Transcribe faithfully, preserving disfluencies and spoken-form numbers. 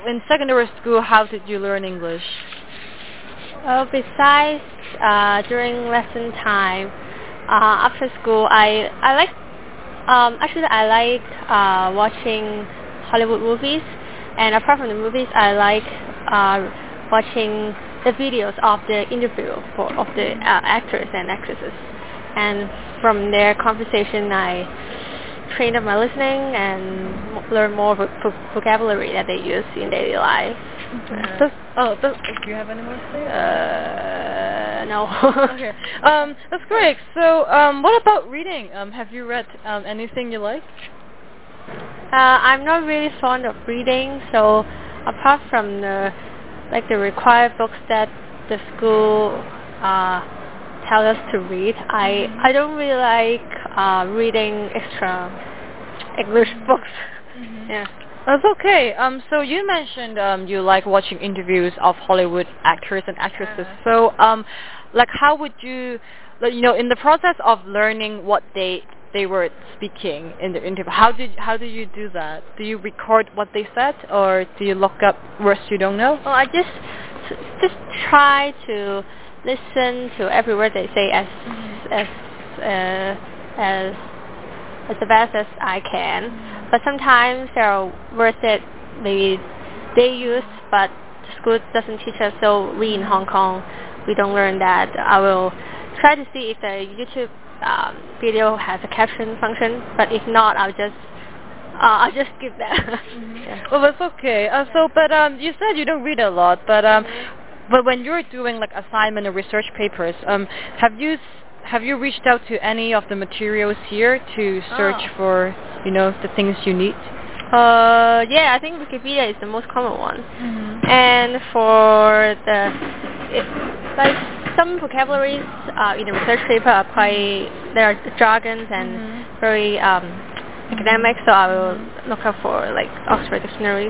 In secondary school, how did you learn English? Well, besides uh, during lesson time, uh, after school, I I like um, actually I like uh, watching Hollywood movies, and apart from the movies, I like uh, watching the videos of the interview for of the uh, actors and actresses, and from their conversation, I train up my listening and m- learn more vo- vo- vocabulary that they use in daily life. Uh, Does, oh, does, do you have any more to say? Uh, no. Okay. Um, that's great. So, um, what about reading? Um, have you read um, anything you like? uh, I'm not really fond of reading, so apart from the like the required books that the school uh, tell us to read, I I don't really like uh, reading extra English books. Mm-hmm. Yeah. That's okay. Um, so you mentioned um, you like watching interviews of Hollywood actors and actresses. Uh, So, um, like, how would you, like, you know, in the process of learning what they they were speaking in the interview, how did how do you do that? Do you record what they said, or do you look up words you don't know? well, I just just try to listen to every word they say as as uh, as as the best as I can. But sometimes there are words that maybe they use, but the school doesn't teach us. So we in Hong Kong, we don't learn that. I will try to see if the YouTube um, video has a caption function. But if not, I'll just uh, I'll just skip that. Yeah. Well, that's okay. Uh, so, but um, you said you don't read a lot, but um, but when you're doing like assignment or research papers, um, have you s- have you reached out to any of the materials here to search Oh. for, you know, the things you need? Uh, yeah, I think Wikipedia is the most common one. Mm-hmm. And for the, it, like some vocabularies uh, in the research paper are quite, there are jargons and Mhm. very um, academic, so I will look up for like Oxford Dictionary.